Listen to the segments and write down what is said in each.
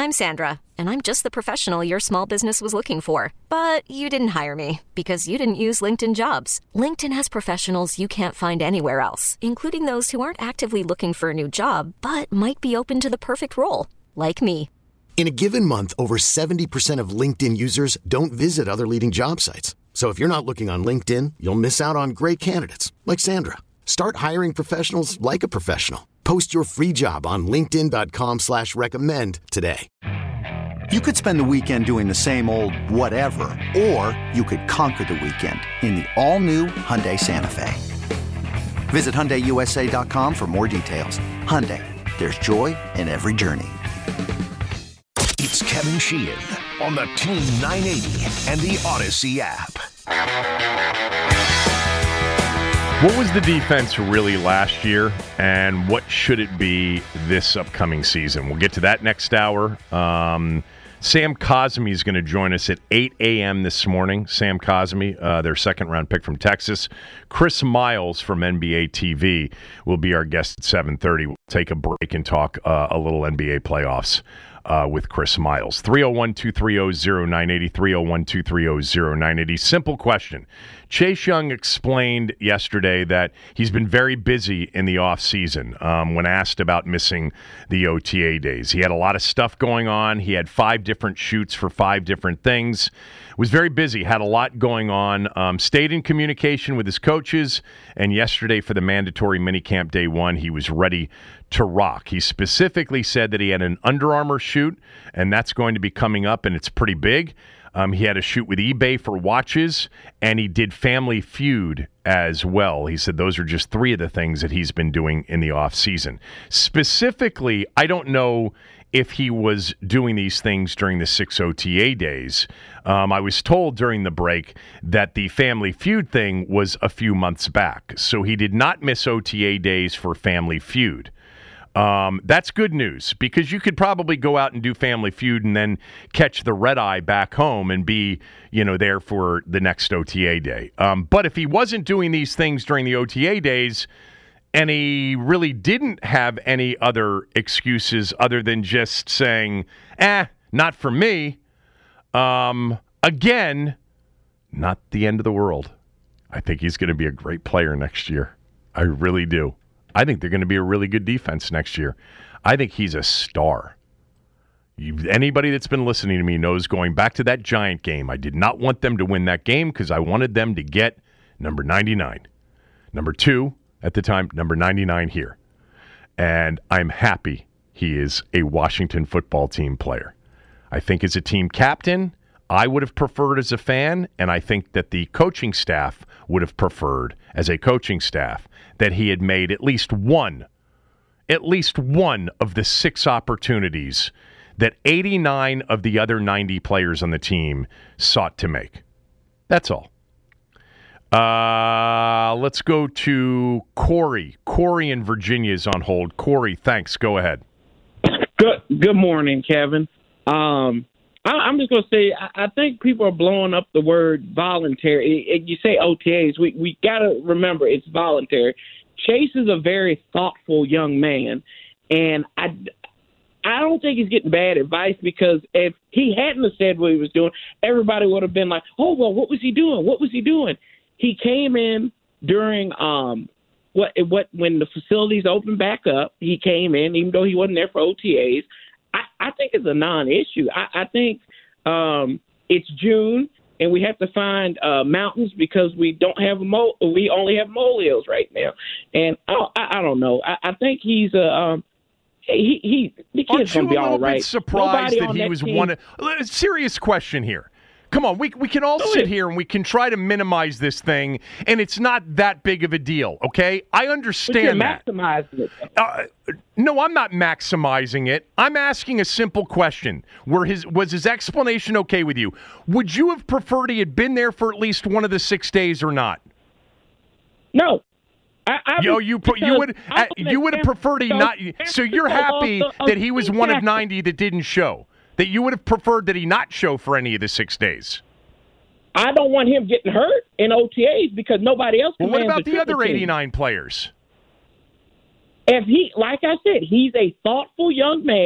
I'm Sandra, and I'm just the professional your small business was looking for. But you didn't hire me because you didn't use LinkedIn Jobs. LinkedIn has professionals you can't find anywhere else, including those who aren't actively looking for a new job, but might be open to the perfect role, like me. In a given month, over 70% of LinkedIn users don't visit other leading job sites. So if you're not looking on LinkedIn, you'll miss out on great candidates like Sandra. Start hiring professionals like a professional. Post your free job on linkedin.com/recommend today. You could spend the weekend doing the same old whatever, or you could conquer the weekend in the all-new Hyundai Santa Fe. Visit HyundaiUSA.com for more details. Hyundai, there's joy in every journey. It's Kevin Sheehan on the Team 980 and the Odyssey app. What was the defense really last year, and what should it be this upcoming season? We'll get to that next hour. Sam Cosmi is going to join us at 8 a.m. this morning. Sam Cosmi, their second-round pick from Texas. Chris Miles from NBA TV will be our guest at 7:30. We'll take a break and talk a little NBA playoffs with Chris Miles. 301-230-0980, 301-230-0980. Simple question. Chase Young explained yesterday that he's been very busy in the offseason when asked about missing the OTA days. He had a lot of stuff going on. He had 5 different shoots for 5 different things. Was very busy, had a lot going on, stayed in communication with his coaches, and yesterday for the mandatory minicamp day 1, he was ready to rock. He specifically said that he had an Under Armour shoot, and that's going to be coming up, and it's pretty big. He had a shoot with eBay for watches, and he did Family Feud as well. He said those are just 3 of the things that he's been doing in the offseason. Specifically, I don't know if he was doing these things during the 6 OTA days. I was told during the break that the Family Feud thing was a few months back, so he did not miss OTA days for Family Feud. That's good news, because you could probably go out and do Family Feud and then catch the red eye back home and be, there for the next OTA day. But if he wasn't doing these things during the OTA days, and he really didn't have any other excuses other than just saying, not for me, again, not the end of the world. I think he's going to be a great player next year. I really do. I think they're going to be a really good defense next year. I think he's a star. Anybody that's been listening to me knows, going back to that Giant game, I did not want them to win that game because I wanted them to get number 99. Number 2 at the time, number 99 here. And I'm happy he is a Washington football team player. I think as a team captain, I would have preferred as a fan, and I think that the coaching staff would have preferred as a coaching staff that he had made at least one of the 6 opportunities that 89 of the other 90 players on the team sought to make. That's all. Let's go to Corey. Corey in Virginia is on hold. Corey, thanks. Go ahead. Good morning, Kevin. I'm just going to say, I think people are blowing up the word voluntary. You say OTAs. We got to remember it's voluntary. Chase is a very thoughtful young man, and I don't think he's getting bad advice, because if he hadn't have said what he was doing, everybody would have been like, oh, well, what was he doing? What was he doing? He came in during when the facilities opened back up. He came in, even though he wasn't there for OTAs. I think it's a non-issue. I think it's June, and we have to find mountains because we don't have we only have molehills right now. And I don't know. I think he's the kid's gonna be all right. Bit surprised that he was one? Serious question here. Come on, we can all sit here and we can try to minimize this thing, and it's not that big of a deal, okay? I understand that. But you're maximizing it. No, I'm not maximizing it. I'm asking a simple question. Was his explanation okay with you? Would you have preferred he had been there for at least one of the 6 days or not? No. You would have preferred he not. So you're happy that he was one of 90 that didn't show. That you would have preferred that he not show for any of the 6 days. I don't want him getting hurt in OTAs because nobody else can. Well, what about the other 89 players? If like I said, he's a thoughtful young man.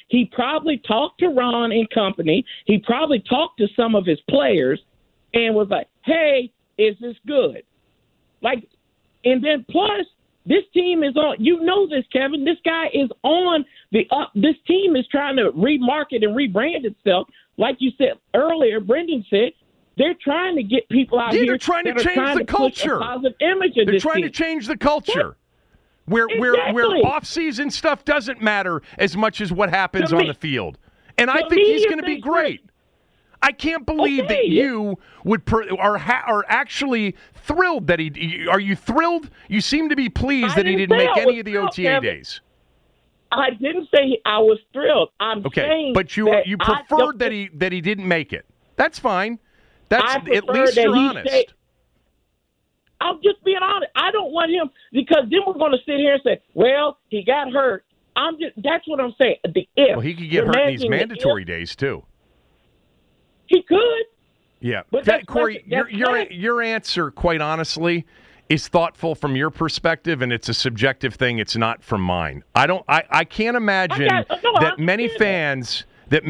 he probably talked to Ron and company. He probably talked to some of his players and was like, hey, is this good? Like, and then plus, this team is on, you know this, Kevin, this guy is on the up. This team is trying to remarket and rebrand itself. Like you said earlier, Brendan said, they're trying to get people out here. They're trying to change the culture. They're trying to change the culture. Where off-season stuff doesn't matter as much as what happens on the field. And I think he's going to be great. I can't believe that you are actually thrilled that he. Are you thrilled? You seem to be pleased that he didn't make any of the OTA days. I didn't say I was thrilled. I'm saying, but you preferred that he didn't make it. That's fine. That's at least you're honest. I'm just being honest. I don't want him, because then we're going to sit here and say, well, he got hurt. That's what I'm saying. Well, he could get hurt in these mandatory days too. He could. Yeah. But Corey, your answer, quite honestly, is thoughtful from your perspective, and it's a subjective thing. It's not from mine. I can't imagine that many fans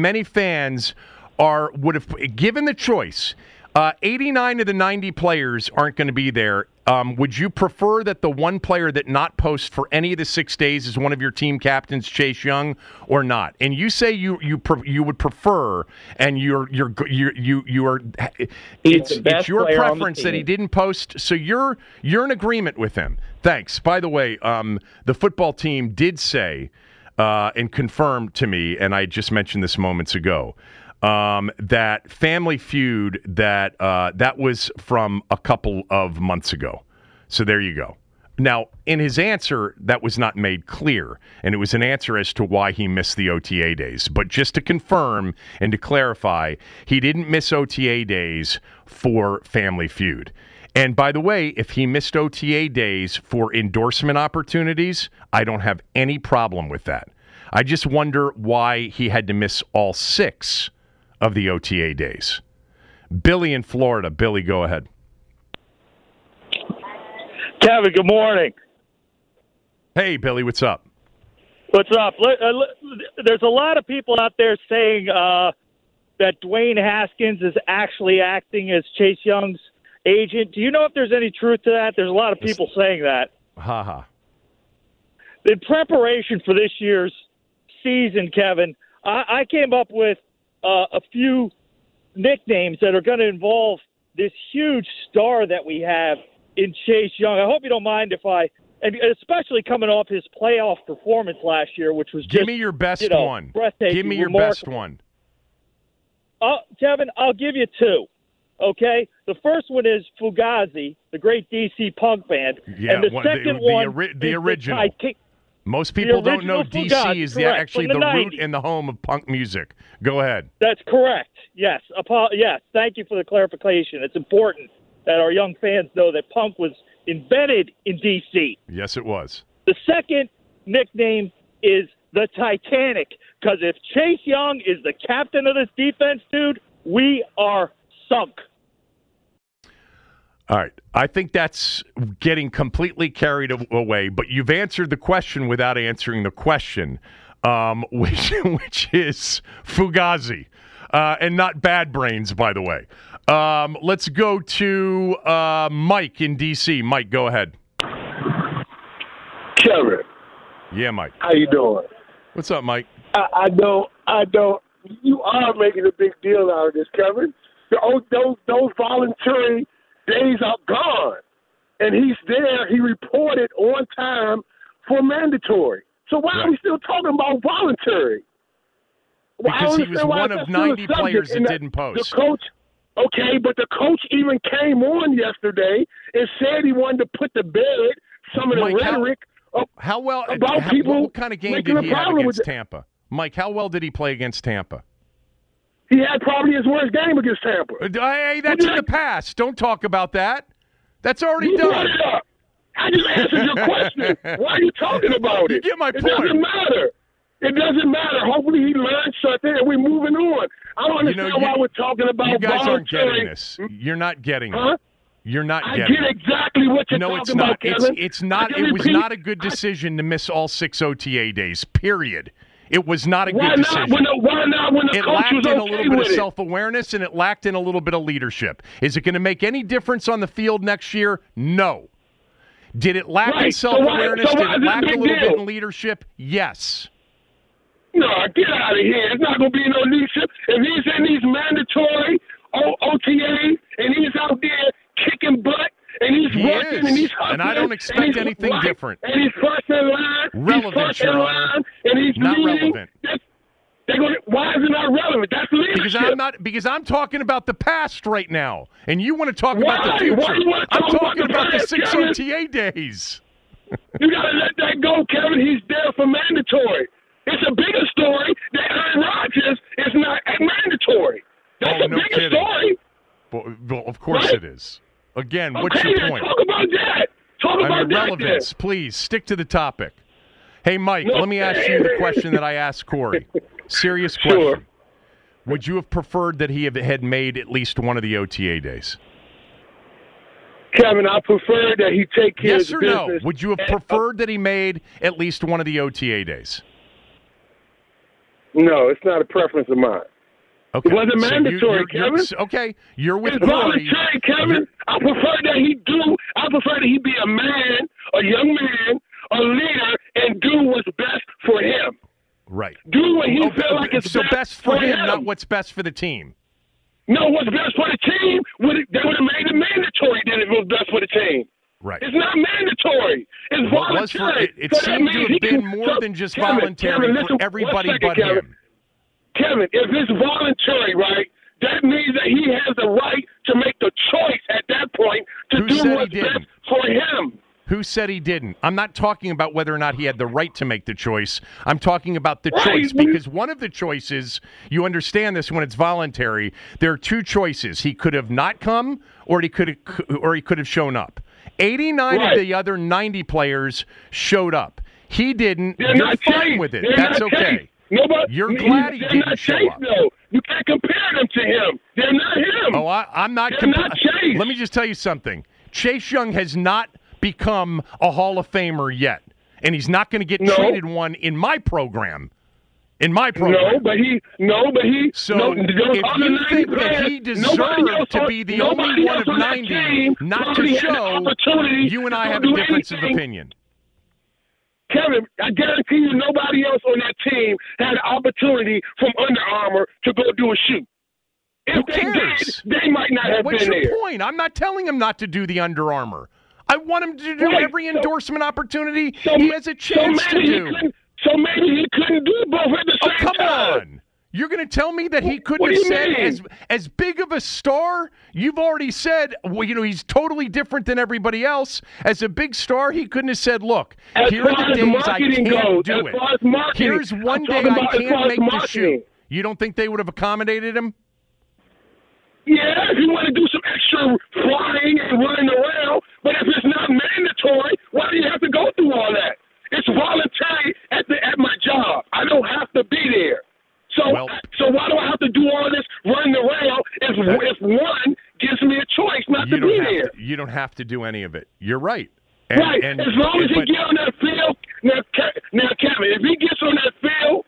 would have given the choice. 89 of the 90 players aren't going to be there. Would you prefer that the one player that not post for any of the 6 days is one of your team captains, Chase Young, or not? And you say you would prefer, and it's your preference that he didn't post. So you're in agreement with him. Thanks. By the way, the football team did say and confirm to me, and I just mentioned this moments ago, that Family Feud, that was from a couple of months ago. So there you go. Now, in his answer, that was not made clear, and it was an answer as to why he missed the OTA days. But just to confirm and to clarify, he didn't miss OTA days for Family Feud. And by the way, if he missed OTA days for endorsement opportunities, I don't have any problem with that. I just wonder why he had to miss all 6 of the OTA days. Billy in Florida. Billy, go ahead. Kevin, good morning. Hey, Billy, what's up? What's up? There's a lot of people out there saying that Dwayne Haskins is actually acting as Chase Young's agent. Do you know if there's any truth to that? There's a lot of people saying that. Ha. In preparation for this year's season, Kevin, I came up with a few nicknames that are going to involve this huge star that we have in Chase Young. I hope you don't mind if and especially coming off his playoff performance last year, which was Give me your best one. Breathtaking. Give me your best one. Kevin, I'll give you 2. Okay? The first one is Fugazi, the great DC punk band. Yeah, and the second one the original. Most people don't know DC is actually the root and the home of punk music. Go ahead. That's correct. Yes. Yes. Thank you for the clarification. It's important that our young fans know that punk was invented in DC. Yes, it was. The second nickname is the Titanic, because if Chase Young is the captain of this defense, dude, we are sunk. All right. I think that's getting completely carried away, but you've answered the question without answering the question, which is Fugazi, and not Bad Brains, by the way. Let's go to Mike in D.C. Mike, go ahead. Kevin. Yeah, Mike. How you doing? What's up, Mike? I don't. You are making a big deal out of this, Kevin. Those voluntary days are gone, and he's there. He reported on time for mandatory. So why are we still talking about voluntary? Because he was one of 90 players that didn't post. The coach, okay, but the coach even came on yesterday and said he wanted to put to bed some of the rhetoric about people. What kind of game did he have against Tampa? Mike, how well did he play against Tampa? He had probably his worst game against Tampa. Hey, that's in the past. Don't talk about that. That's already done. I just answered your question. Why are you talking about it? You get my point. It doesn't matter. It doesn't matter. Hopefully he learned something and we're moving on. I don't understand why we're talking about you guys voluntary. aren't getting this. You're not getting it. You're not getting it. I get exactly what you're talking about, Kevin. It's not. It was not a good decision to miss all 6 OTA days, period. It was not a Why good not decision. Why not when the It coach lacked was in a okay little bit with of it? self-awareness, and it lacked in a little bit of leadership. Is it going to make any difference on the field next year? No. Did it lack in Right. self-awareness? So why Did is it it a lack a big little bit deal? in leadership? Yes. No, get out of here. It's not going to be no leadership. If he's in these mandatory OTAs and he's out there kicking butt and he's He working is. and he's And hustling. I don't expect and he's anything right, different. And he's first in line. Relevant, he's first in Your line. Honor. And he's Not leading. relevant. Why is it not relevant? That's leadership. Because I'm talking about the past right now, and you want to talk about the Why? future. Why you wanna I'm talk about talking the about the past, 6 Kevin? OTA days. You got to let that go, Kevin. He's there for mandatory. It's a bigger story that Aaron Rodgers is not at mandatory. That's Oh, a no bigger kidding. story. Well, of course Right? it is. Again, what's Okay, your then point? talk about that. Talk about that. Relevance, please stick to the topic. Hey, Mike, No. let me ask you the question that I asked Corey. Serious question. Sure. Would you have preferred that he had made at least one of the OTA days? Kevin, I prefer that he take care Yes of or the no? business. Would you have preferred that he made at least one of the OTA days? No, it's not a preference of mine. Okay. It wasn't mandatory, Kevin. Okay, you're with It's Corey. voluntary, Kevin. I prefer that he be a man, a young man, a leader, and do what's best for him. Right. Do what he feel like is so best for him, him. not what's best for the team. No, what's best for the team, they would have made it mandatory then if it was best for the team. Right. It's not mandatory. It's Well, it was voluntary. it So that seemed to means have he been can- more so, than just Kevin, voluntary Kevin, for listen, everybody 1 second, but Kevin. him. Kevin, if it's voluntary, right, that means that he has the right to make the choice at that point to Who do said he what's best didn't? for him. Who said he didn't? I'm not talking about whether or not he had the right to make the choice. I'm talking about the Right. choice because one of the choices, you understand this when it's voluntary, there are two choices. He could have not come or he could have shown up. 89 Right. of the other 90 players showed up. He didn't. They're You're not fine chased. with it. They're That's not okay. chased. Nobody, You're glad he they're didn't not show chased, up. though. You can't compare them to him. They're not him. Oh, I'm not. They're not Chase. Let me just tell you something. Chase Young has not become a Hall of Famer yet, and he's not going to get No. treated one in my program. No, but he. So no, those if other you 90 think that players, he nobody deserved else to on- be the nobody only one else of on that 90 team not to probably had the show, opportunity you and I to have do a difference of anything. opinion. Kevin, I guarantee you nobody else on that team had an opportunity from Under Armour to go do a shoot. If Who they cares? did, they might not have What's been your there. point? I'm not telling him not to do the Under Armour. I want him to do Right. every So- endorsement opportunity So- he has a chance so to maybe he do. couldn't- So maybe he couldn't do both at the Oh, same come time. on. You're going to tell me that he couldn't What have do you said mean? as big of a star? You've already said, well, he's totally different than everybody else. As a big star, he couldn't have said, look, As here are far the as days I marketing can't goes, do as it. far as marketing, Here's one I'm day talking I about as far can't as make the marketing. shoot. You don't think they would have accommodated him? Yeah, if you want to do some extra flying and running around, but if it's not mandatory, why do you have to go through all that? It's voluntary at my job. I don't have to be there. So why do I have to do all this running around if one gives me a choice not to be there? You don't have to do any of it. You're right. Right. As long as he get on that field, now Kevin, if he gets on that field,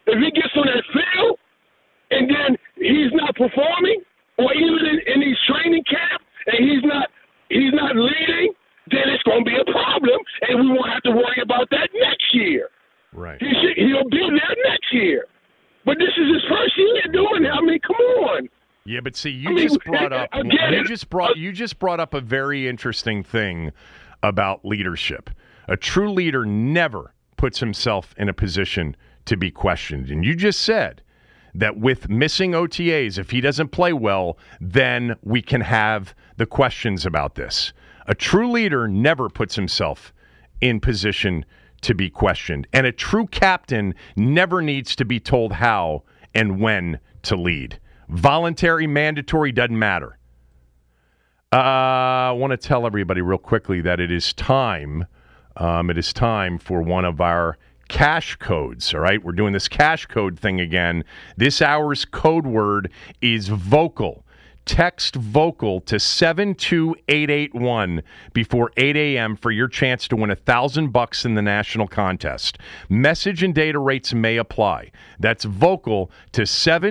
and then he's not performing, or even in these training camp, and he's not leading, then it's going to be a problem, and we won't have to worry about that next year. Right. He'll be there next year. But this is his first year doing it. I mean, come on. Yeah, but see, you just brought up a very interesting thing about leadership. A true leader never puts himself in a position to be questioned. And you just said that with missing OTAs, if he doesn't play well, then we can have the questions about this. A true leader never puts himself in position to be questioned. And a true captain never needs to be told how and when to lead. Voluntary, mandatory, doesn't matter. I want to tell everybody real quickly that it is time. It is time for one of our cash codes, all right? We're doing this cash code thing again. This hour's code word is vocal. Text VOCAL to 72881 before 8 a.m. for your chance to win $1,000 in the national contest. Message and data rates may apply. That's VOCAL to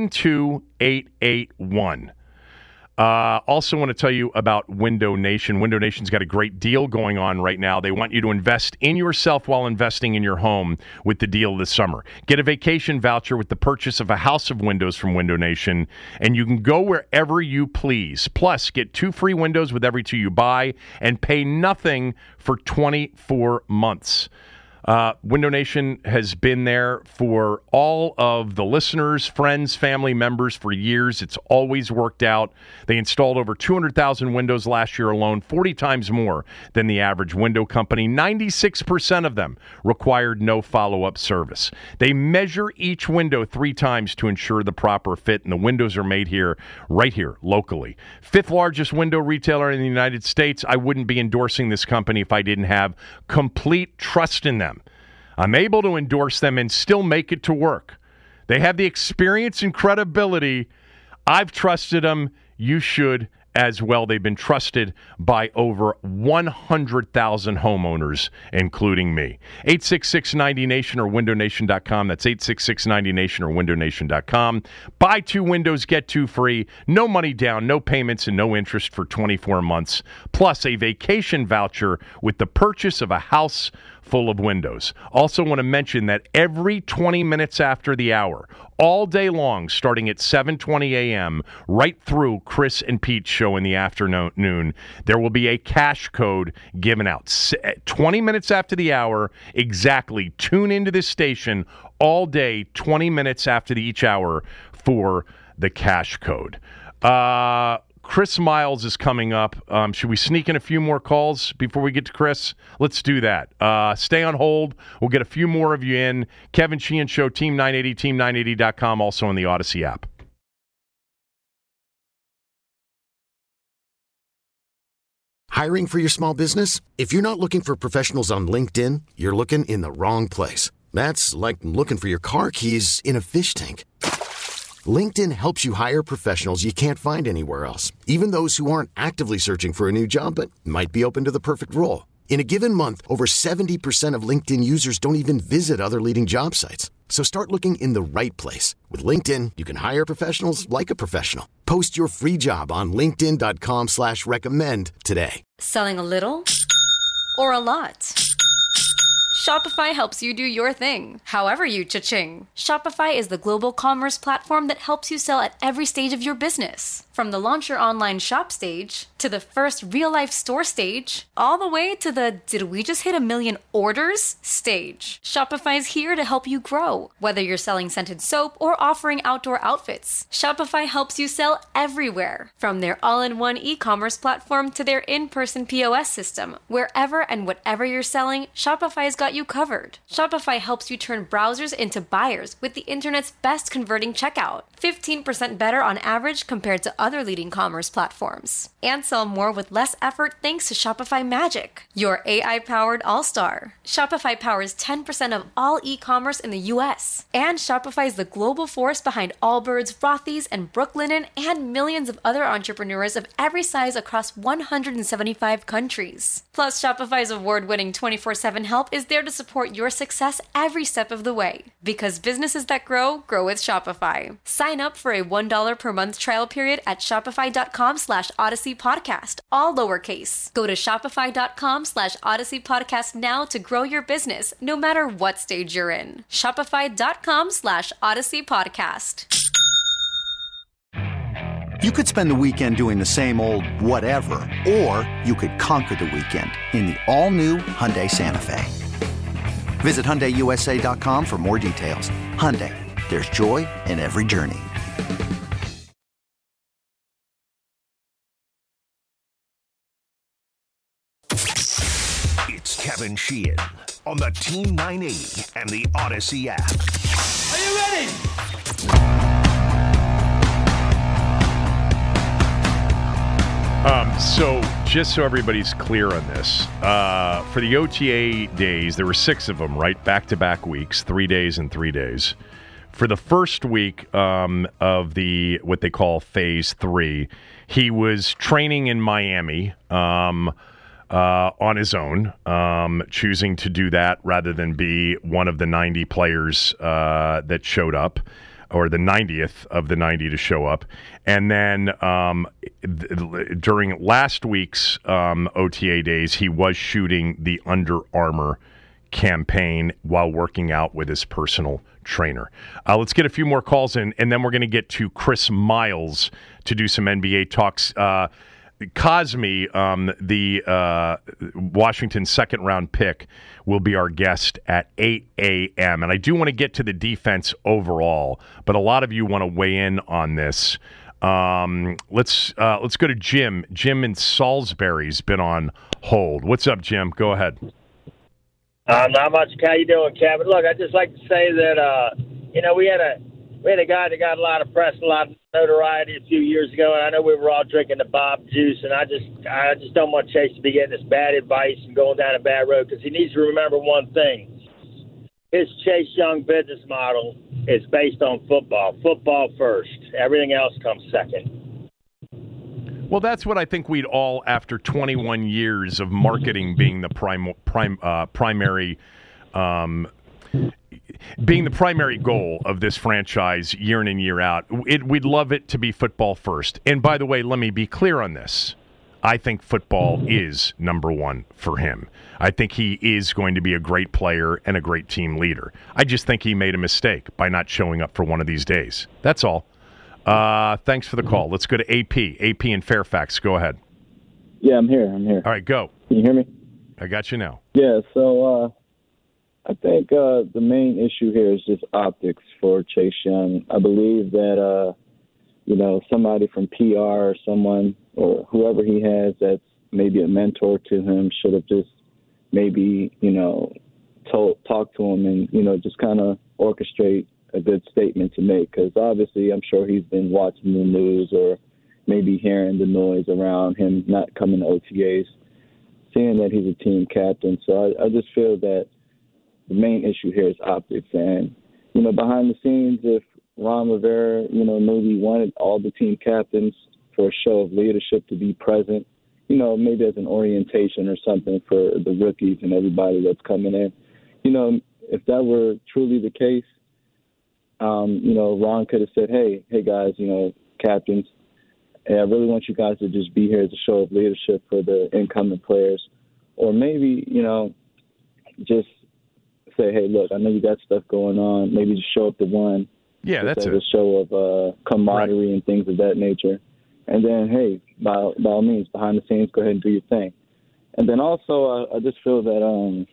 72881. Also want to tell you about Window Nation. Window Nation's got a great deal going on right now. They want you to invest in yourself while investing in your home with the deal this summer. Get a vacation voucher with the purchase of a house of windows from Window Nation, and you can go wherever you please. Plus, get 2 free windows with every 2 you buy and pay nothing for 24 months. Window Nation has been there for all of the listeners, friends, family members for years. It's always worked out. They installed over 200,000 windows last year alone, 40 times more than the average window company. 96% of them required no follow-up service. They measure each window 3 times to ensure the proper fit, and the windows are made here, right here, locally. 5th largest window retailer in the United States. I wouldn't be endorsing this company if I didn't have complete trust in them. I'm able to endorse them and still make it to work. They have the experience and credibility. I've trusted them. You should as well. They've been trusted by over 100,000 homeowners, including me. 866-90-NATION or windownation.com. That's 866-90-NATION or windownation.com. Buy 2 windows, get 2 free. No money down, no payments, and no interest for 24 months. Plus a vacation voucher with the purchase of a house full of windows. Also want to mention that every 20 minutes after the hour, all day long, starting at 7:20 a.m., right through Chris and Pete's show in the afternoon, there will be a cash code given out. 20 minutes after the hour, exactly. Tune into this station all day, 20 minutes after each hour for the cash code. Chris Miles is coming up. Should we sneak in a few more calls before we get to Chris? Let's do that. Stay on hold. We'll get a few more of you in. Kevin Sheehan Show, Team 980, team980.com, also on the Odyssey app. Hiring for your small business? If you're not looking for professionals on LinkedIn, you're looking in the wrong place. That's like looking for your car keys in a fish tank. LinkedIn helps you hire professionals you can't find anywhere else, even those who aren't actively searching for a new job but might be open to the perfect role. In a given month, over 70% of LinkedIn users don't even visit other leading job sites. So start looking in the right place. With LinkedIn, you can hire professionals like a professional. Post your free job on linkedin.com/recommend today. Selling a little or a lot? Shopify helps you do your thing, however you cha-ching. Shopify is the global commerce platform that helps you sell at every stage of your business. From the launch your online shop stage, to the first real-life store stage, all the way to the did we just hit 1 million orders stage. Shopify's here to help you grow. Whether you're selling scented soap or offering outdoor outfits, Shopify helps you sell everywhere. From their all-in-one e-commerce platform to their in-person POS system. Wherever and whatever you're selling, Shopify's got you covered. Shopify helps you turn browsers into buyers with the internet's best converting checkout. 15% better on average compared to other leading commerce platforms. And sell more with less effort thanks to Shopify Magic, your AI-powered all-star. Shopify powers 10% of all e-commerce in the U.S. And Shopify is the global force behind Allbirds, Rothy's, and Brooklinen, and millions of other entrepreneurs of every size across 175 countries. Plus, Shopify's award-winning 24/7 help is there to support your success every step of the way. Because businesses that grow with Shopify. Sign up for a $1 per month trial period at shopify.com/Odyssey Podcast, all lowercase. Go to shopify.com/Odyssey Podcast now to grow your business, no matter what stage you're in. Shopify.com/Odyssey Podcast. You could spend the weekend doing the same old whatever, or you could conquer the weekend in the all-new Hyundai Santa Fe. Visit HyundaiUSA.com for more details. Hyundai, there's joy in every journey. It's Kevin Sheehan on the Team 980 and the Odyssey app. Are you ready? So just so everybody's clear on this, for the OTA days, there were 6 of them, right? Back-to-back weeks, 3 days and 3 days. For the first week of the what they call Phase 3, he was training in Miami on his own, choosing to do that rather than be one of the 90 players that showed up, or the 90th of the 90 to show up. And then during last week's OTA days, he was shooting the Under Armour campaign while working out with his personal trainer. Let's get a few more calls in, and then we're going to get to Chris Miles to do some NBA talks. Cosme, the Washington second-round pick, will be our guest at 8 a.m. And I do want to get to the defense overall, but a lot of you want to weigh in on this. Let's go to Jim. Jim in Salisbury's been on hold. What's up, Jim? Go ahead. Not much. How you doing, Kevin? Look, I'd just like to say that we had a guy that got a lot of press, a lot of notoriety a few years ago, and I know we were all drinking the Bob juice, and I just don't want Chase to be getting this bad advice and going down a bad road, because he needs to remember one thing. His Chase Young business model is based on football. Football first. Everything else comes second. Well, that's what I think we'd all, after 21 years of marketing being the primary being the primary goal of this franchise year in and year out, we'd love it to be football first. And by the way, let me be clear on this. I think football is number one for him. I think he is going to be a great player and a great team leader. I just think he made a mistake by not showing up for one of these days. That's all. Thanks for the call. Let's go to AP. AP in Fairfax. Go ahead. Yeah, I'm here. All right, go. Can you hear me? I got you now. Yeah, so I think the main issue here is just optics for Chase Young. I believe that, somebody from PR or someone or whoever he has that's maybe a mentor to him should have just maybe, talk to him and, just kind of orchestrate a good statement to make, because obviously I'm sure he's been watching the news or maybe hearing the noise around him not coming to OTAs, seeing that he's a team captain. So I just feel that the main issue here is optics. And, behind the scenes, if Ron Rivera, maybe wanted all the team captains for a show of leadership to be present, maybe as an orientation or something for the rookies and everybody that's coming in. If that were truly the case, Ron could have said, hey guys, captains, and I really want you guys to just be here as a show of leadership for the incoming players. Or maybe, just say, hey, look, I know you got stuff going on. Maybe just show up to one. Yeah, that's a show of camaraderie right. And things of that nature. And then, hey, by all means, behind the scenes, go ahead and do your thing. And then also, I just feel that,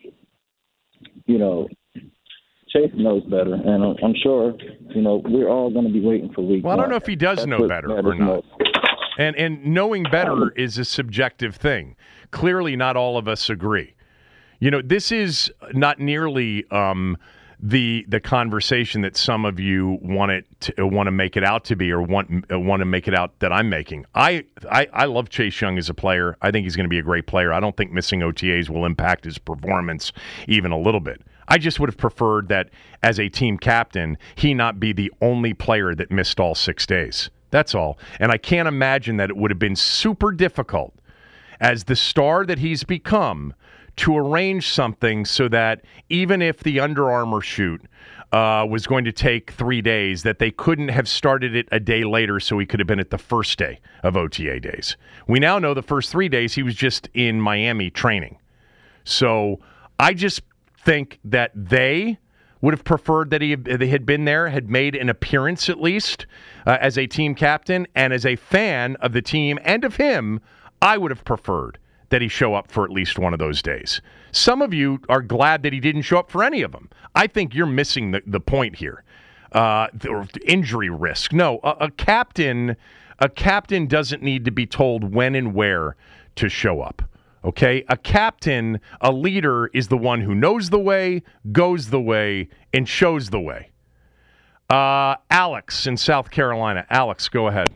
Chase knows better, and I'm sure, we're all going to be waiting for week one. Well, I don't know if he does know better or not. And knowing better is a subjective thing. Clearly, not all of us agree. This is not nearly the conversation that some of you want to make it out to be, or want to make it out that I'm making. I love Chase Young as a player. I think he's going to be a great player. I don't think missing OTAs will impact his performance even a little bit. I just would have preferred that as a team captain, he not be the only player that missed all 6 days. That's all. And I can't imagine that it would have been super difficult as the star that he's become to arrange something so that even if the Under Armour shoot was going to take 3 days, that they couldn't have started it a day later so he could have been at the first day of OTA days. We now know the first 3 days he was just in Miami training. So I just think that they would have preferred that they had been there, had made an appearance at least as a team captain, and as a fan of the team and of him, I would have preferred that he show up for at least one of those days. Some of you are glad that he didn't show up for any of them. I think you're missing the point here. The injury risk. No, a captain doesn't need to be told when and where to show up. Okay? A captain, a leader, is the one who knows the way, goes the way, and shows the way. Alex in South Carolina. Alex, go ahead.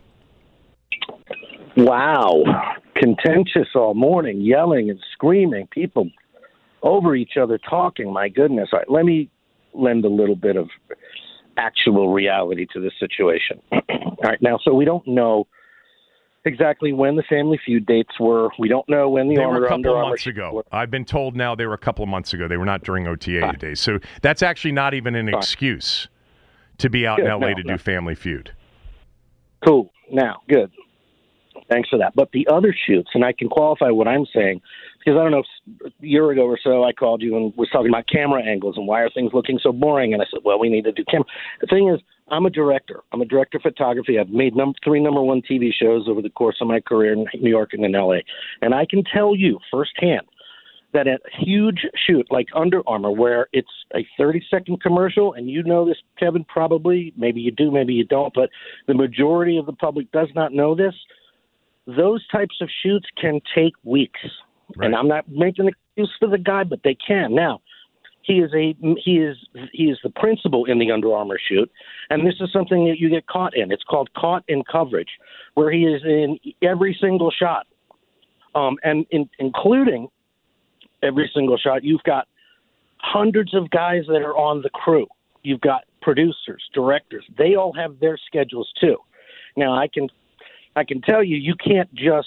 Wow. Contentious all morning, yelling and screaming, people over each other talking. My goodness. All right, let me lend a little bit of actual reality to this situation. All right, now, so we don't know exactly when the Family Feud dates were. We don't know when the They were a couple Under of Armour months ago. were. I've been told now they were a couple of months ago. They were not during OTA days. So that's actually not even an excuse to be out in L.A. to do Family Feud. Cool. Now, good. Thanks for that. But the other shoots, and I can qualify what I'm saying, because I don't know, if a year ago or so I called you and was talking about camera angles and why are things looking so boring, and I said, well, we need to do camera. The thing is, I'm a director. I'm a director of photography. I've made 3 number one TV shows over the course of my career in New York and in L.A., and I can tell you firsthand that at a huge shoot like Under Armour, where it's a 30-second commercial, and you know this, Kevin, probably, maybe you do, maybe you don't, but the majority of the public does not know this, those types of shoots can take weeks. Right. And I'm not making an excuse for the guy, but they can. Now, he is the principal in the Under Armour shoot, and this is something that you get caught in. It's called caught in coverage, where he is in every single shot, and including every single shot. You've got hundreds of guys that are on the crew. You've got producers, directors. They all have their schedules too. Now, I can tell you, you can't just,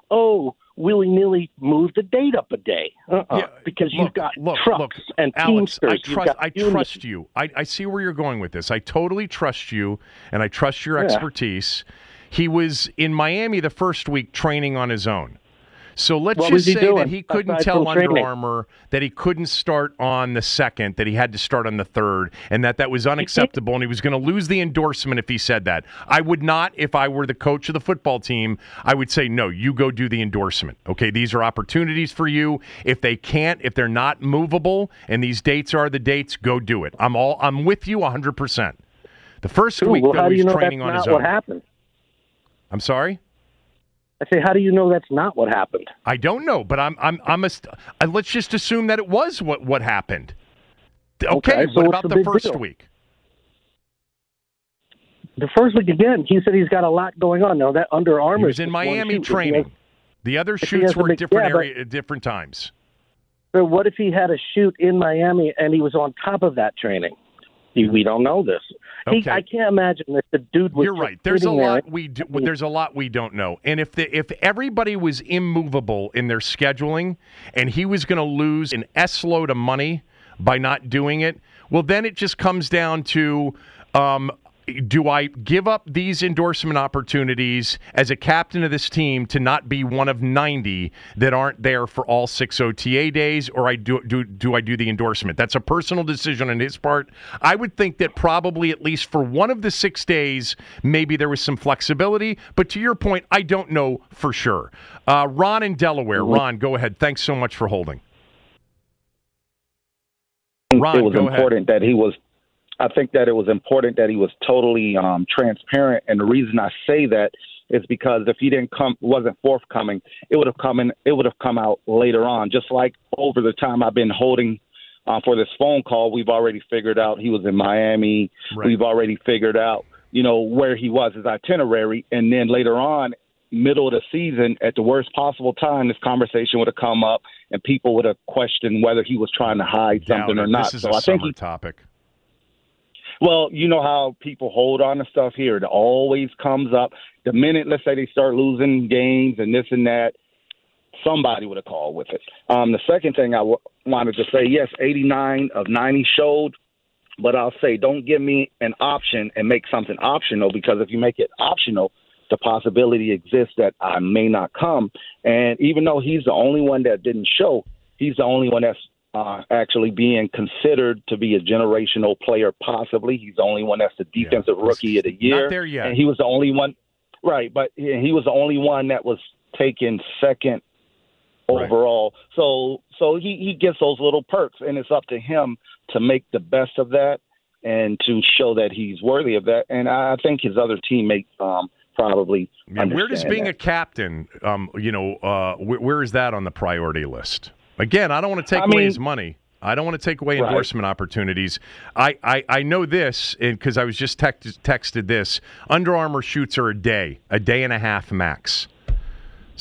willy-nilly move the date up a day. Because you've got trucks and Alex, teamsters. I trust you. I see where you're going with this. I totally trust you, and I trust your expertise. He was in Miami the first week training on his own. So let's just say that he couldn't tell Under Armour that he couldn't start on the 2nd, that he had to start on the 3rd, and that was unacceptable, and he was going to lose the endorsement if he said that. I would not, if I were the coach of the football team, I would say, no, you go do the endorsement. Okay, these are opportunities for you. If they're not movable, and these dates are the dates, go do it. I'm with you 100%. The first week, though, he's training on his own. What happened? I'm sorry? I say, how do you know that's not what happened? I don't know, but let's just assume that it was what happened. Okay, so what about the first week? The first week, again, he said he's got a lot going on. Now, that Under Armour... He was in Miami training. The other shoots were at different times. So what if he had a shoot in Miami and he was on top of that training? We don't know this. Okay. I can't imagine that the dude was. You're right. There's a lot there's a lot we don't know. And if everybody was immovable in their scheduling, and he was going to lose an S-load of money by not doing it, well, then it just comes down to. Do I give up these endorsement opportunities as a captain of this team to not be one of 90 that aren't there for all 6 OTA days, or do I do the endorsement? That's a personal decision on his part. I would think that probably at least for one of the 6 days, maybe there was some flexibility. But to your point, I don't know for sure. Ron in Delaware. Ron, go ahead. Thanks so much for holding. Ron, it was important that he was. I think that it was important that he was totally transparent, and the reason I say that is because if he wasn't forthcoming, it would have come out later on. Just like over the time I've been holding for this phone call, we've already figured out he was in Miami. Right. We've already figured out, where he was, his itinerary, and then later on, middle of the season, at the worst possible time, this conversation would have come up, and people would have questioned whether he was trying to hide something or not. This is a summer topic. Well, you know how people hold on to stuff here. It always comes up. The minute, let's say, they start losing games and this and that, somebody would have called with it. The second thing I wanted to say, yes, 89 of 90 showed, but I'll say don't give me an option and make something optional, because if you make it optional, the possibility exists that I may not come. And even though he's the only one that didn't show, he's the only one that's actually being considered to be a generational player, possibly. He's the only one that's the defensive rookie of the year. Not there yet. And he was the only one, right, but he was the only one that was taken second overall. Right. So he gets those little perks, and it's up to him to make the best of that and to show that he's worthy of that. And I think his other teammates probably understand where does being that. A captain, where is that on the priority list? Again, I don't want to take away his money. I don't want to take away endorsement opportunities. I know this because I was just texted this. Under Armour shoots are a day and a half max.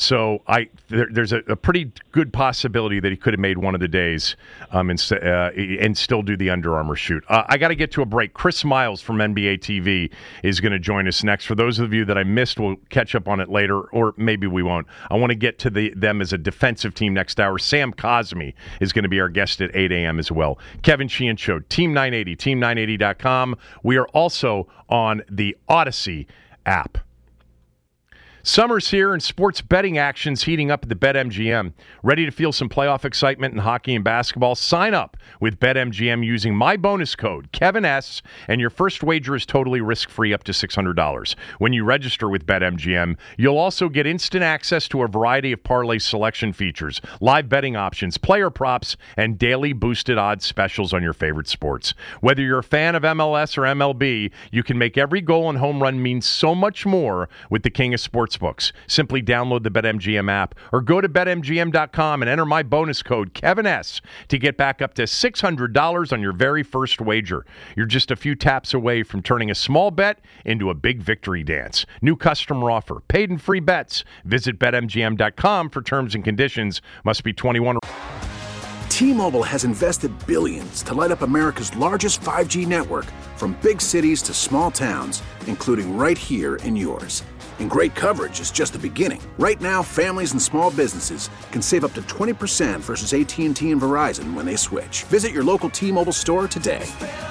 So there's a pretty good possibility that he could have made one of the days and still do the Under Armour shoot. I got to get to a break. Chris Miles from NBA TV is going to join us next. For those of you that I missed, we'll catch up on it later, or maybe we won't. I want to get to them as a defensive team next hour. Sam Cosmi is going to be our guest at 8 a.m. as well. Kevin Sheehan Show, Team 980, team980.com. We are also on the Odyssey app. Summer's here and sports betting action's heating up at the BetMGM. Ready to feel some playoff excitement in hockey and basketball? Sign up with BetMGM using my bonus code, Kevin S., and your first wager is totally risk-free up to $600. When you register with BetMGM, you'll also get instant access to a variety of parlay selection features, live betting options, player props, and daily boosted odds specials on your favorite sports. Whether you're a fan of MLS or MLB, you can make every goal and home run mean so much more with the king of sports books. Simply download the BetMGM app or go to BetMGM.com and enter my bonus code KevinS to get back up to $600 on your very first wager. You're just a few taps away from turning a small bet into a big victory dance. New customer offer. Paid and free bets. Visit BetMGM.com for terms and conditions. Must be 21. T-Mobile has invested billions to light up America's largest 5G network, from big cities to small towns, including right here in yours. And great coverage is just the beginning. Right now, families and small businesses can save up to 20% versus AT&T and Verizon when they switch. Visit your local T-Mobile store today.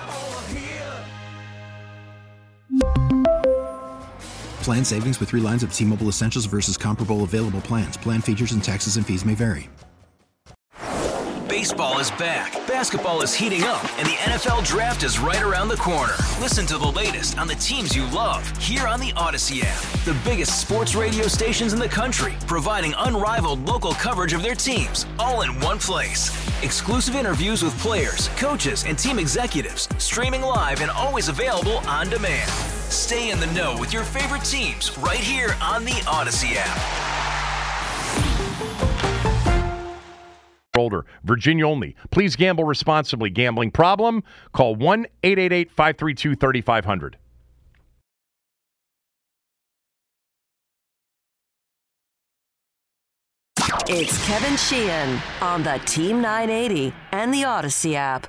Plan savings with 3 lines of T-Mobile Essentials versus comparable available plans. Plan features and taxes and fees may vary. Baseball is back, basketball is heating up, and the NFL Draft is right around the corner. Listen to the latest on the teams you love here on the Odyssey app. The biggest sports radio stations in the country, providing unrivaled local coverage of their teams, all in one place. Exclusive interviews with players, coaches, and team executives, streaming live and always available on demand. Stay in the know with your favorite teams right here on the Odyssey app. Older. Virginia only. Please gamble responsibly. Gambling problem? Call 1-888-532-3500. It's Kevin Sheehan on the Team 980 and the Odyssey app.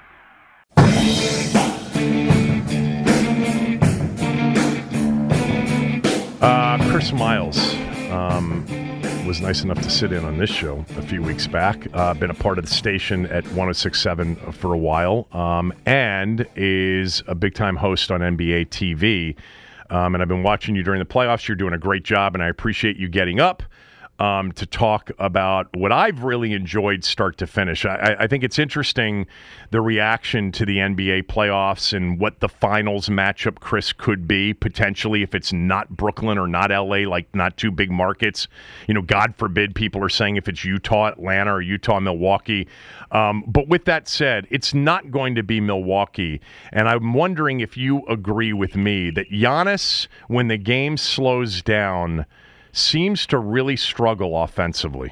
Chris Miles was nice enough to sit in on this show a few weeks back. Been a part of the station at 106.7 for a while, and is a big-time host on NBA TV. And I've been watching you during the playoffs. You're doing a great job, and I appreciate you getting up to talk about what I've really enjoyed start to finish. I think it's interesting, the reaction to the NBA playoffs and what the finals matchup, Chris, could be potentially if it's not Brooklyn or not LA, like not two big markets. You know, God forbid people are saying if it's Utah, Atlanta, or Utah, Milwaukee. But with that said, it's not going to be Milwaukee. And I'm wondering if you agree with me that Giannis, when the game slows down, seems to really struggle offensively.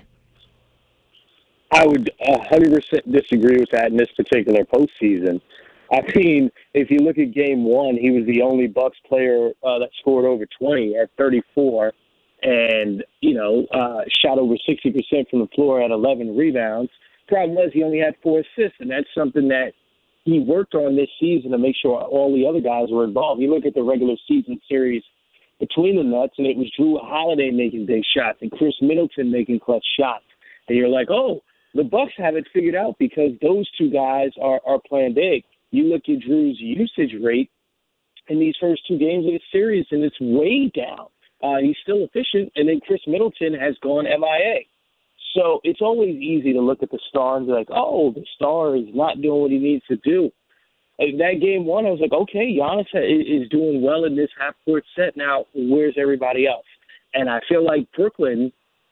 I would 100% disagree with that in this particular postseason. I mean, if you look at Game 1, he was the only Bucks player that scored over 20 at 34 and, shot over 60% from the floor at 11 rebounds. Problem was he only had 4 assists, and that's something that he worked on this season to make sure all the other guys were involved. You look at the regular season series between the Nets, and it was Drew Holiday making big shots and Chris Middleton making clutch shots. And you're like, oh, the Bucks have it figured out because those two guys are playing big. You look at Drew's usage rate in these first 2 games of the series, and it's way down. He's still efficient, and then Chris Middleton has gone MIA. So it's always easy to look at the star and be like, oh, the star is not doing what he needs to do. In that Game 1, I was like, okay, Giannis is doing well in this half-court set. Now, where's everybody else? And I feel like Brooklyn,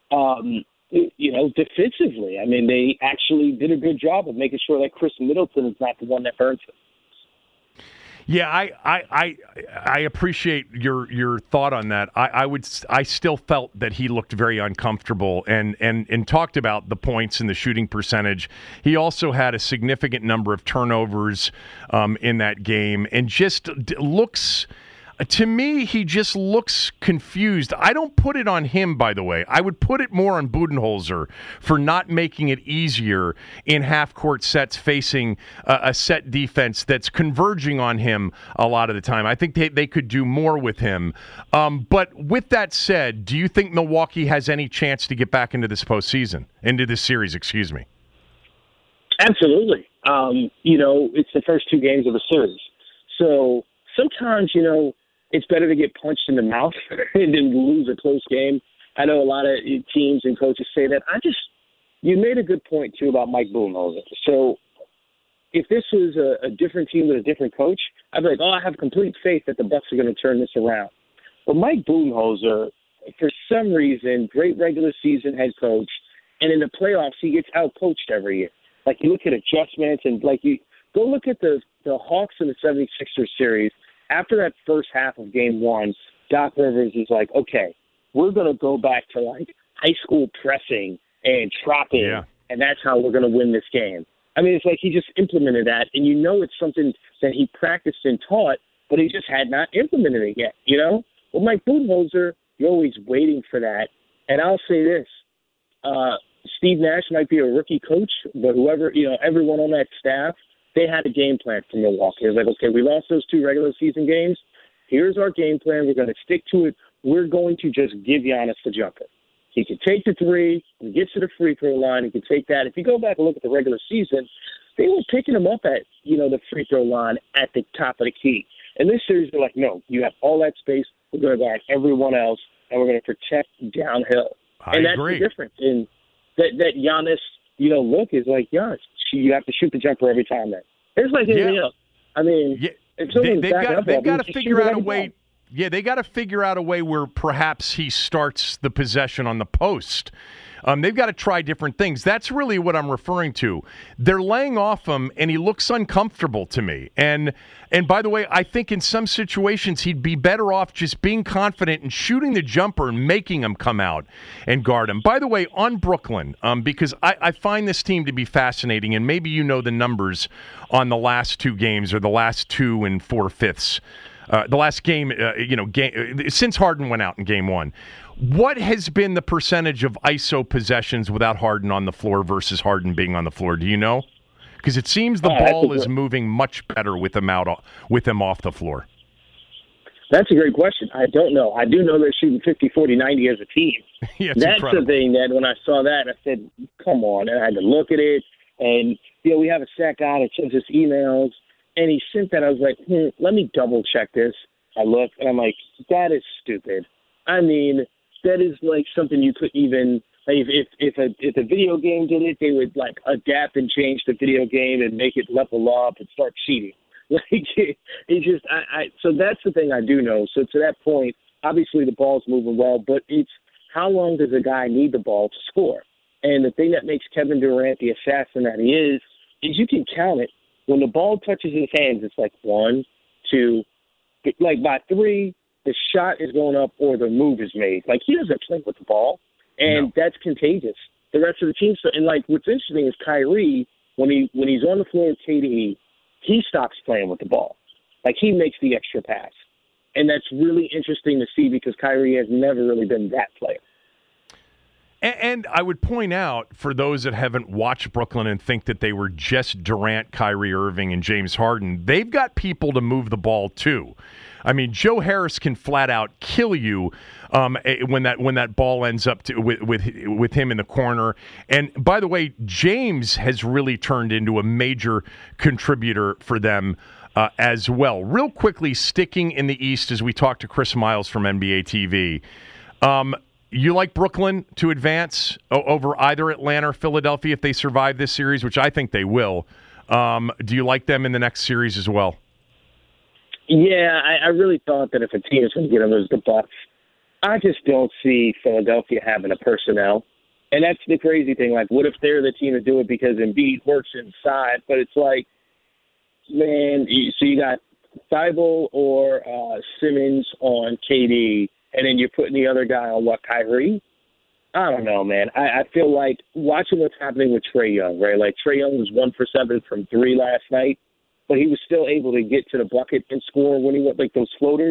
defensively, I mean, they actually did a good job of making sure that Chris Middleton is not the one that burns it. Yeah, I appreciate your thought on that. I still felt that he looked very uncomfortable and talked about the points and the shooting percentage. He also had a significant number of turnovers in that game and just looks to me, he just looks confused. I don't put it on him, by the way. I would put it more on Budenholzer for not making it easier in half-court sets facing a set defense that's converging on him a lot of the time. I think they could do more with him. But with that said, do you think Milwaukee has any chance to get back into this postseason, into this series, excuse me? Absolutely. It's the first 2 games of the series. So sometimes, it's better to get punched in the mouth than lose a close game. I know a lot of teams and coaches say that. You made a good point, too, about Mike Budenholzer. So if this was a different team with a different coach, I'd be like, I have complete faith that the Bucks are going to turn this around. But Mike Budenholzer, for some reason, great regular season head coach, and in the playoffs, he gets out-coached every year. Like, you look at adjustments, and, you go look at the Hawks in the 76ers series. After that first half of game 1, Doc Rivers is like, okay, we're going to go back to, high school pressing and trapping, and that's how we're going to win this game. I mean, it's like he just implemented that, and it's something that he practiced and taught, but he just had not implemented it yet, Well, Mike Budenholzer, you're always waiting for that. And I'll say this, Steve Nash might be a rookie coach, but whoever, everyone on that staff, they had a game plan for Milwaukee. It was like, okay, we lost those 2 regular season games. Here's our game plan. We're going to stick to it. We're going to just give Giannis the jumper. He can take the 3. When he gets to the free throw line, he can take that. If you go back and look at the regular season, they were picking him up at, the free throw line at the top of the key. And this series, they're like, no, you have all that space. We're going to guard everyone else, and we're going to protect downhill. I agree. That's the difference. And that Giannis, look is like, Giannis, you have to shoot the jumper every time. Then it's like anything else. I mean, they've got to figure out a way. Yeah, they got to figure out a way where perhaps he starts the possession on the post. They've got to try different things. That's really what I'm referring to. They're laying off him, and he looks uncomfortable to me. And by the way, I think in some situations he'd be better off just being confident and shooting the jumper and making him come out and guard him. By the way, on Brooklyn, because I find this team to be fascinating, and maybe you know the numbers on the last 2 games or the last 2 4/5. The last game, since Harden went out in game 1. What has been the percentage of ISO possessions without Harden on the floor versus Harden being on the floor? Do you know? Because it seems the ball is moving much better with him off the floor. That's a great question. I don't know. I do know they're shooting 50, 40, 90 as a team. Yeah, that's incredible. The thing that when I saw that, I said, come on. And I had to look at it. And, we have a stat guy that sends us emails. And he sent that. I was like, let me double check this. I look, and I'm like, that is stupid. I mean, that is like something you couldn't even if a video game did it, they would adapt and change the video game and make it level up and start cheating. So that's the thing I do know. So to that point, obviously the ball's moving well, but it's how long does a guy need the ball to score? And the thing that makes Kevin Durant the assassin that he is you can count it. When the ball touches his hands, it's like 1, 2, by 3. The shot is going up or the move is made. He doesn't play with the ball, and that's contagious. The rest of the team, and what's interesting is Kyrie, when he's on the floor with KD, he stops playing with the ball. He makes the extra pass. And that's really interesting to see because Kyrie has never really been that player. And I would point out, for those that haven't watched Brooklyn and think that they were just Durant, Kyrie Irving, and James Harden, they've got people to move the ball too. I mean, Joe Harris can flat out kill you when that ball ends up with him in the corner. And by the way, James has really turned into a major contributor for them as well. Real quickly, sticking in the East as we talk to Chris Miles from NBA TV. You like Brooklyn to advance over either Atlanta or Philadelphia if they survive this series, which I think they will. Do you like them in the next series as well? Yeah, I really thought that if a team is going to get them, it was the Bucks. I just don't see Philadelphia having a personnel. And that's the crazy thing. What if they're the team to do it because Embiid works inside? But it's like, man, so you got Thibault or Simmons on KD, and then you're putting the other guy on Kyrie? I don't know, man. I feel like watching what's happening with Trae Young, right? Trae Young was 1 for 7 from 3 last night, but he was still able to get to the bucket and score when he went those floaters.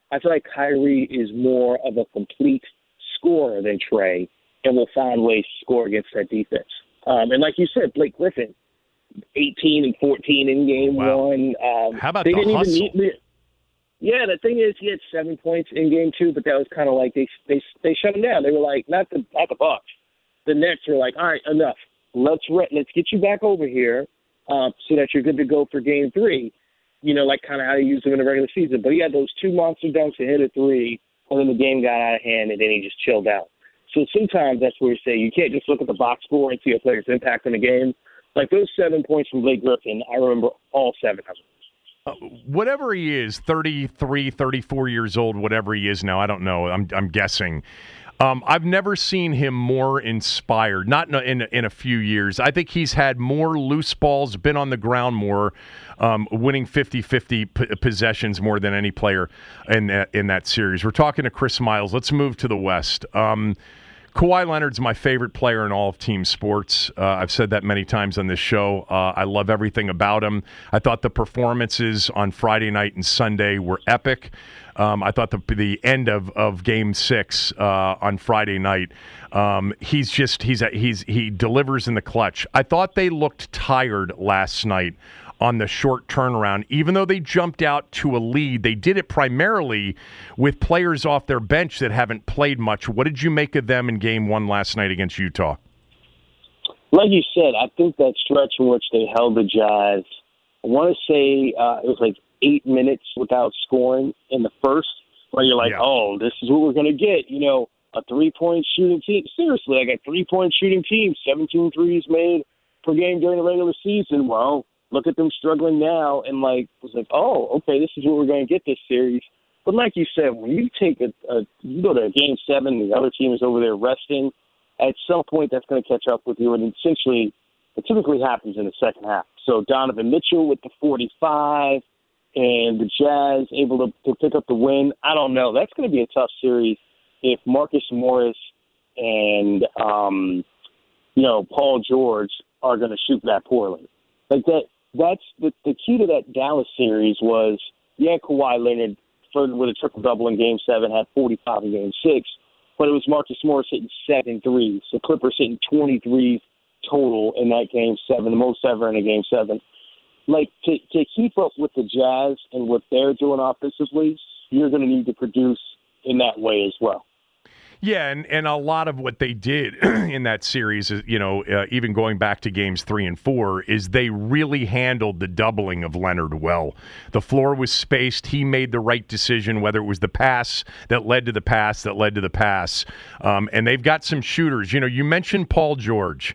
I feel like Kyrie is more of a complete scorer than Trey, and will find ways to score against that defense. And like you said, Blake Griffin, 18 and 14 in game one. How about they the didn't hustle? Even need, yeah, the thing is, he had 7 points in game two, but that was kind of like they shut him down. They were like, not the Bucks. The Nets were like, all right, enough. Let's get you back over here so that you're good to go for game three. You know, like kind of how you used him in the regular season. But he had those 2 monster dunks and hit a three, and then the game got out of hand, and then he just chilled out. So sometimes that's where you say you can't just look at the box score and see a player's impact in the game. Like those 7 points from Blake Griffin, I remember all 7 of them. Whatever he is, 33, 34 years old, whatever he is now, I don't know. I'm guessing. I've never seen him more inspired, not in a few years. I think he's had more loose balls, been on the ground more, winning 50-50 possessions more than any player in that series. We're talking to Chris Miles. Let's move to the West. Kawhi Leonard's my favorite player in all of team sports. I've said that many times on this show. I love everything about him. I thought the performances on Friday night and Sunday were epic. I thought the end of Game 6 on Friday night, he delivers in the clutch. I thought they looked tired last night on the short turnaround. Even though they jumped out to a lead, they did it primarily with players off their bench that haven't played much. What did you make of them in Game 1 last night against Utah? Like you said, I think that stretch in which they held the Jazz, I want to say it was like 8 minutes without scoring in the first, where you're like, oh, this is what we're going to get. You know, a three-point shooting team. Seriously, like a three-point shooting team, 17 threes made per game during the regular season. Well, look at them struggling now, and like was like, oh, okay, this is what we're going to get this series. But like you said, when you take you go to Game 7, the other team is over there resting. At some point, that's going to catch up with you, and essentially, it typically happens in the second half. So Donovan Mitchell with the 45, and the Jazz able to pick up the win. I don't know. That's going to be a tough series if Marcus Morris and Paul George are going to shoot that poorly. Like that. That's the key to that Dallas series was, Kawhi Leonard with a triple-double in Game 7 had 45 in Game 6, but it was Marcus Morris hitting 7 threes. The Clippers hitting 23 total in that Game 7, the most ever in a Game 7. Like, to keep up with the Jazz and what they're doing offensively, you're going to need to produce in that way as well. Yeah, and a lot of what they did in that series, even going back to Games 3 and 4, is they really handled the doubling of Leonard well. The floor was spaced. He made the right decision, whether it was the pass that led to the pass that led to the pass. And they've got some shooters. You mentioned Paul George.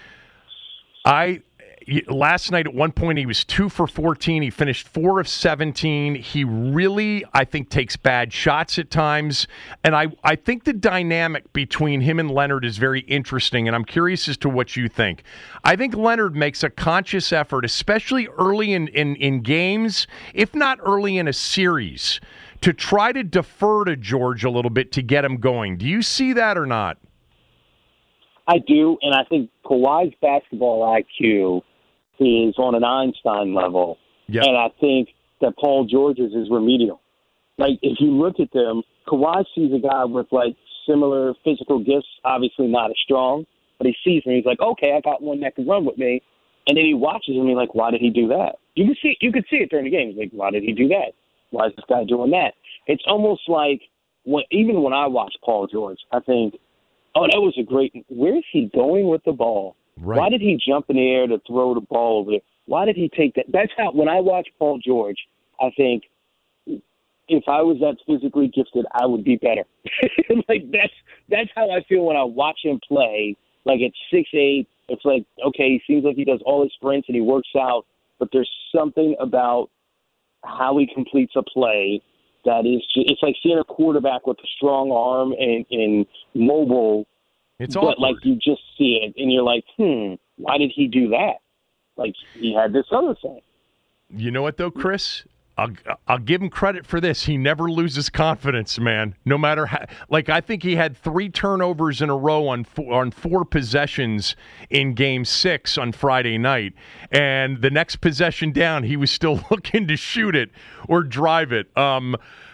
Last night, at one point, he was 2 for 14. He finished 4 of 17. He really, I think, takes bad shots at times. And I think the dynamic between him and Leonard is very interesting, and I'm curious as to what you think. I think Leonard makes a conscious effort, especially early in games, if not early in a series, to try to defer to George a little bit to get him going. Do you see that or not? I do, and I think Kawhi's basketball IQ is on an Einstein level. Yep. And I think that Paul George's is remedial. Like, if you look at them, Kawhi sees a guy with, like, similar physical gifts, obviously not as strong, but he sees him. He's like, okay, I got one that can run with me. And then he watches him, and he's like, why did he do that? You could see it during the game. He's like, why did he do that? Why is this guy doing that? It's almost like, even when I watch Paul George, I think, oh, that was a great – where is he going with the ball? Right. Why did he jump in the air to throw the ball over there? Why did he take that? That's how, when I watch Paul George, I think if I was that physically gifted, I would be better. Like, that's how I feel when I watch him play. Like, at 6'8", it's like, okay, he seems like he does all his sprints and he works out, but there's something about how he completes a play that is just, it's like seeing a quarterback with a strong arm and mobile. It's but awkward. Like you just see it and you're like, why did he do that? Like he had this other thing. You know what though, Chris? I'll give him credit for this. He never loses confidence, man. No matter how. Like I think he had 3 turnovers in a row on 4 possessions in Game 6 on Friday night, and the next possession down, he was still looking to shoot it or drive it.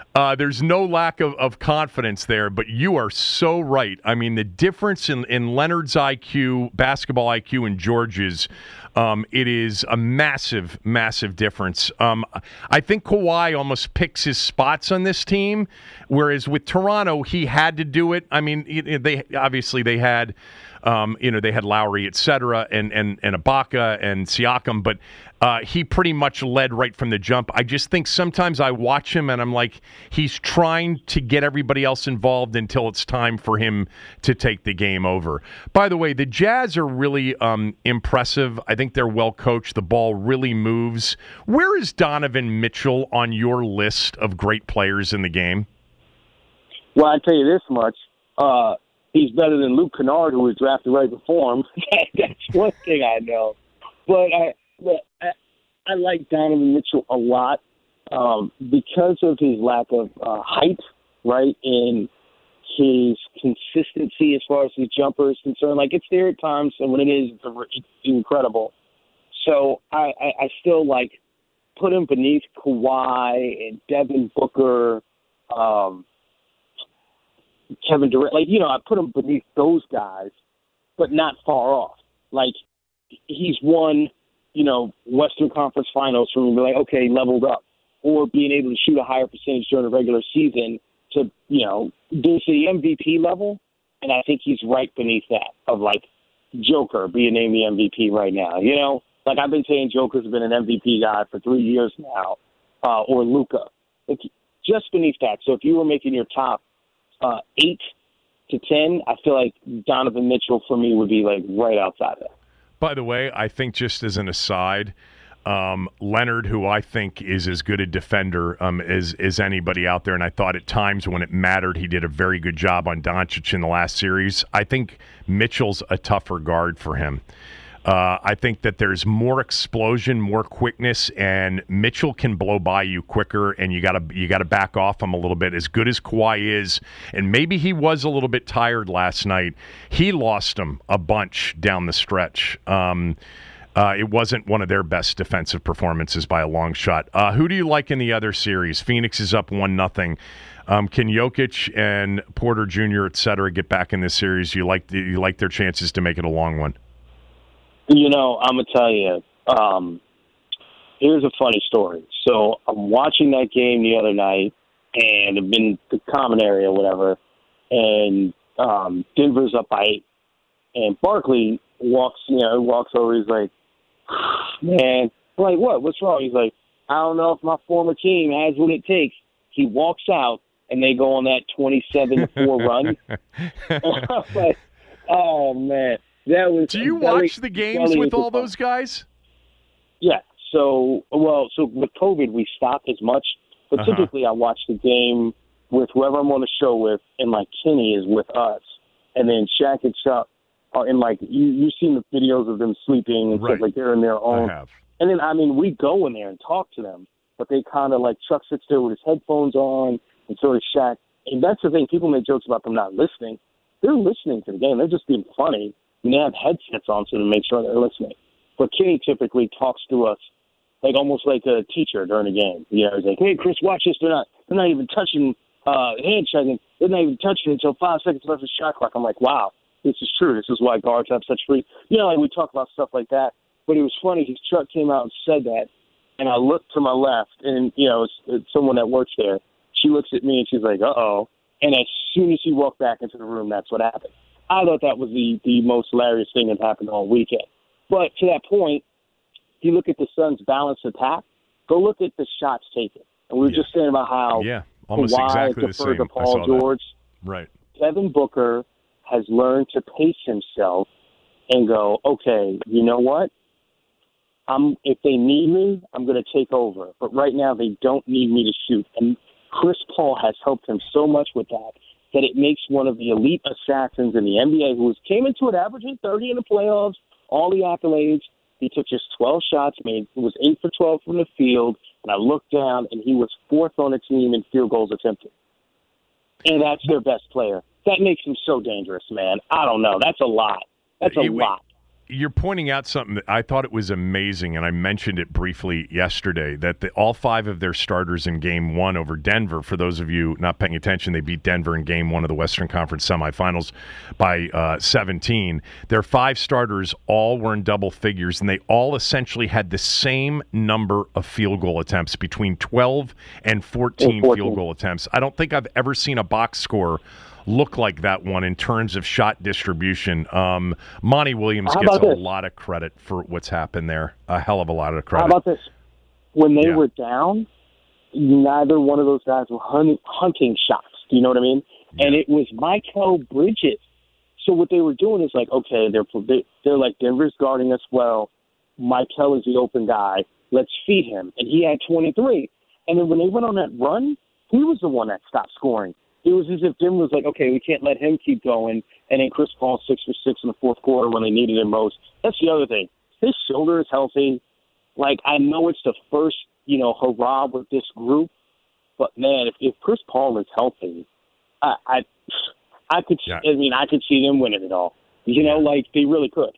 There's no lack of confidence there, but you are so right. I mean, the difference in Leonard's IQ, basketball IQ, and George's, it is a massive, massive difference. I think Kawhi almost picks his spots on this team, whereas with Toronto, he had to do it. I mean, they had, they had Lowry, et cetera, and Ibaka and Siakam, but he pretty much led right from the jump. I just think sometimes I watch him and I'm like, he's trying to get everybody else involved until it's time for him to take the game over. By the way, the Jazz are really impressive. I think they're well coached. The ball really moves. Where is Donovan Mitchell on your list of great players in the game? Well, I tell you this much. He's better than Luke Kennard, who was drafted right before him. That's one thing I know. But I like Donovan Mitchell a lot because of his lack of height, right, and his consistency as far as his jumper is concerned. Like, it's there at times, and when it is, it's incredible. So I still, like, put him beneath Kawhi and Devin Booker, Kevin Durant. Like, I put him beneath those guys, but not far off. Like, he's won Western Conference Finals from be like, okay, leveled up, or being able to shoot a higher percentage during the regular season to, this the MVP level. And I think he's right beneath that of like Joker being named the MVP right now. Like I've been saying Joker's been an MVP guy for 3 years now, or Luka. It's just beneath that. So if you were making your top 8 to 10, I feel like Donovan Mitchell for me would be like right outside of that. By the way, I think just as an aside, Leonard, who I think is as good a defender as anybody out there, and I thought at times when it mattered, he did a very good job on Doncic in the last series. I think Mitchell's a tougher guard for him. I think that there's more explosion, more quickness, and Mitchell can blow by you quicker, and you gotta back off him a little bit. As good as Kawhi is, and maybe he was a little bit tired last night, he lost him a bunch down the stretch. It wasn't one of their best defensive performances by a long shot. Who do you like in the other series? Phoenix is up 1-0. Can Jokic and Porter Jr., et cetera, get back in this series? You like their chances to make it a long one? I'm going to tell you, here's a funny story. So I'm watching that game the other night, and I've been in the common area or whatever, and Denver's up by 8. And Barkley walks over, he's like, man, I'm like, what? What's wrong? He's like, I don't know if my former team has what it takes. He walks out, and they go on that 27-4 run. I was like, oh, man. Do you watch the games with all those guys? Yeah. So with COVID, we stopped as much. But typically I watch the game with whoever I'm on the show with, and, like, Kenny is with us. And then Shaq and Chuck are in, like, you've seen the videos of them sleeping and stuff, like they're in their own. I have. And then, we go in there and talk to them. But they kind of, like, Chuck sits there with his headphones on, and so does Shaq. And that's the thing. People make jokes about them not listening. They're listening to the game. They're just being funny. And they have headsets on to make sure they're listening. But Kenny typically talks to us like almost like a teacher during a game. He's like, hey, Chris, watch this. They're not even touching hand checking. They're not even touching until 5 seconds left of the shot clock. I'm like, wow, this is true. This is why guards have such free. Like we talk about stuff like that. But it was funny. His Chuck came out and said that. And I looked to my left, and, it's someone that works there. She looks at me, and she's like, uh-oh. And as soon as he walked back into the room, that's what happened. I thought that was the most hilarious thing that happened all weekend. But to that point, if you look at the Suns' balanced attack, go look at the shots taken. And we were just saying about how almost Kawhi exactly the deferred same. to Paul George. Right. Devin Booker has learned to pace himself and go, okay, you know what? If they need me, I'm going to take over. But right now they don't need me to shoot. And Chris Paul has helped him so much with that it makes one of the elite assassins in the NBA who came into it averaging 30 in the playoffs, all the accolades. He took just 12 shots, was 8 for 12 from the field, and I looked down, and he was 4th on the team in field goals attempted. And that's their best player. That makes him so dangerous, man. I don't know. That's a lot. That's a lot. you're pointing out something that I thought it was amazing, and I mentioned it briefly yesterday, that all 5 of their starters in Game 1 over Denver, for those of you not paying attention, they beat Denver in Game 1 of the Western Conference semifinals by 17. Their 5 starters all were in double figures, and they all essentially had the same number of field goal attempts, between 12 and 14 field goal attempts. I don't think I've ever seen a box score look like that one in terms of shot distribution. Monty Williams gets a lot of credit for what's happened there. A hell of a lot of credit. How about this? When they were down, neither one of those guys were hunting shots. Do you know what I mean? Yeah. And it was Mikal Bridges. So what they were doing is like, okay, they're like, Denver's guarding us well. Mikal is the open guy. Let's feed him. And he had 23. And then when they went on that run, he was the one that stopped scoring. It was as if Denver was like, okay, we can't let him keep going. And then Chris Paul 6 for 6 in the fourth quarter when they needed him most. That's the other thing. His shoulder is healthy. Like, I know it's the first, hurrah with this group. But, man, if Chris Paul is healthy, I could see them winning it all. Like they really could.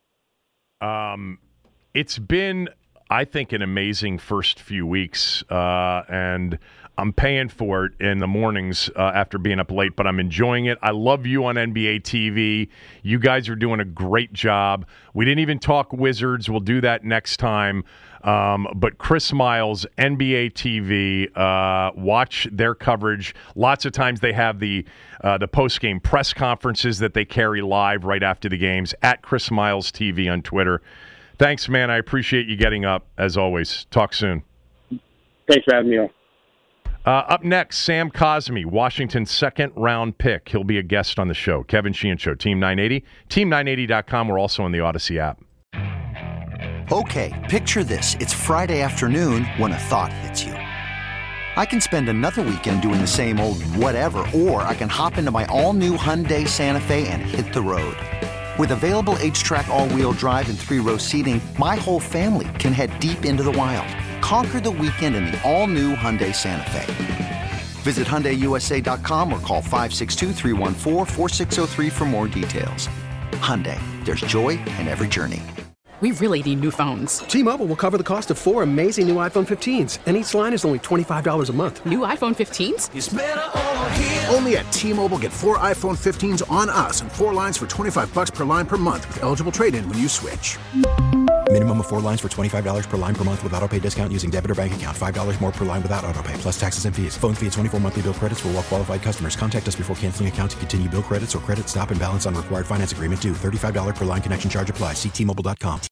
It's been, I think, an amazing first few weeks, and I'm paying for it in the mornings after being up late, but I'm enjoying it. I love you on NBA TV. You guys are doing a great job. We didn't even talk Wizards. We'll do that next time. But Chris Miles, NBA TV, watch their coverage. Lots of times they have the post-game press conferences that they carry live right after the games, at Chris Miles TV on Twitter. Thanks, man. I appreciate you getting up, as always. Talk soon. Thanks for having me on. Up next, Sam Cosmi, Washington's second-round pick. He'll be a guest on the show. Kevin Sheehan Show, Team 980. Team980.com. We're also on the Odyssey app. Okay, picture this. It's Friday afternoon when a thought hits you. I can spend another weekend doing the same old whatever, or I can hop into my all-new Hyundai Santa Fe and hit the road. With available H-Track all-wheel drive and 3-row seating, my whole family can head deep into the wild. Conquer the weekend in the all-new Hyundai Santa Fe. Visit HyundaiUSA.com or call 562-314-4603 for more details. Hyundai, there's joy in every journey. We really need new phones. T-Mobile will cover the cost of 4 amazing new iPhone 15s, and each line is only $25 a month. New iPhone 15s? It's better over here. Only at T-Mobile, get 4 iPhone 15s on us and 4 lines for $25 per line per month with eligible trade-in when you switch. Minimum of 4 lines for $25 per line per month with autopay discount using debit or bank account. $5 more per line without autopay, plus taxes and fees. Phone fee at 24 monthly bill credits for well-qualified customers. Contact us before canceling account to continue bill credits or credit stop and balance on required finance agreement due. $35 per line connection charge applies. See T-Mobile.com.